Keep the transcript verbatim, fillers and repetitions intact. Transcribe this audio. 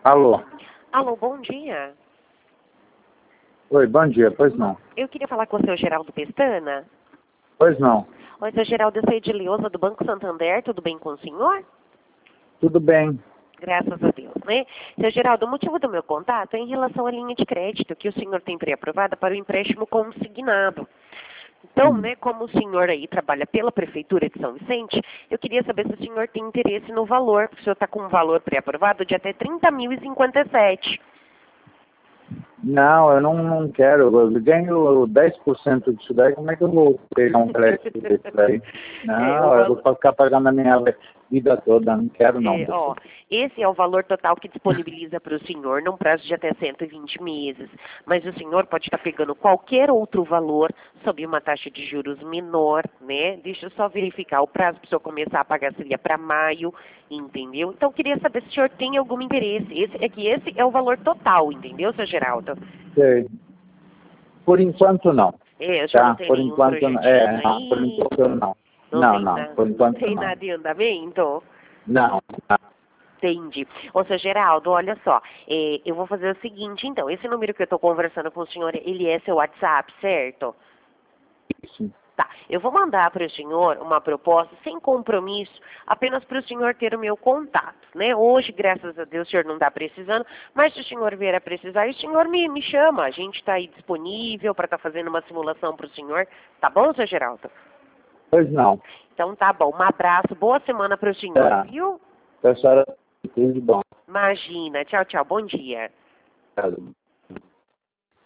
Alô? Alô, bom dia. Oi, bom dia, pois não. Eu queria falar com o seu Geraldo Pestana. Pois não. Oi, seu Geraldo, eu sou Edileuza do Banco Santander, tudo bem com o senhor? Tudo bem. Graças a Deus, né? Seu Geraldo, o motivo do meu contato é em relação à linha de crédito que o senhor tem pré-aprovada para o empréstimo consignado. Então, Hum. né, como o senhor aí trabalha pela Prefeitura de São Vicente, eu queria saber se o senhor tem interesse no valor, porque o senhor está com um valor pré-aprovado de até trinta mil e cinquenta e sete. Não, eu não, não quero. Eu ganho dez por cento disso daí. Como é que eu vou pegar um crédito desse daí? É, o Não, eu valor... vou ficar pagando a minha vida toda. Não quero não. É, ó, esse é o valor total que disponibiliza para o senhor num prazo de até cento e vinte meses. Mas o senhor pode estar pegando qualquer outro valor sob uma taxa de juros menor, né? Deixa eu só verificar. O prazo para o senhor começar a pagar seria para maio, entendeu? Então, eu queria saber se o senhor tem algum interesse. Esse, é que esse é o valor total, entendeu, seu Geraldo? Sei. Por enquanto não. É, o senhor não Tá? tem Por nenhum enquanto não. projetinho É, não. Por aí? enquanto não. Não Não, tem, não. na... Por não enquanto tem não. nada em andamento? Não. não. Entendi. Ô, seu Geraldo, olha só, é, eu vou fazer o seguinte, então, esse número que eu estou conversando com o senhor, ele é seu WhatsApp, certo? Isso. Tá, eu vou mandar para o senhor uma proposta sem compromisso, apenas para o senhor ter o meu contato, né? Hoje, graças a Deus, o senhor não está precisando, mas se o senhor vier a precisar, o senhor me, me chama, a gente está aí disponível para estar fazendo uma simulação para o senhor, tá bom, seu Geraldo? Pois não. Então tá bom, um abraço, boa semana para o senhor, Tá. viu? A senhora tudo de bom. Imagina, tchau, tchau, bom dia. Obrigado.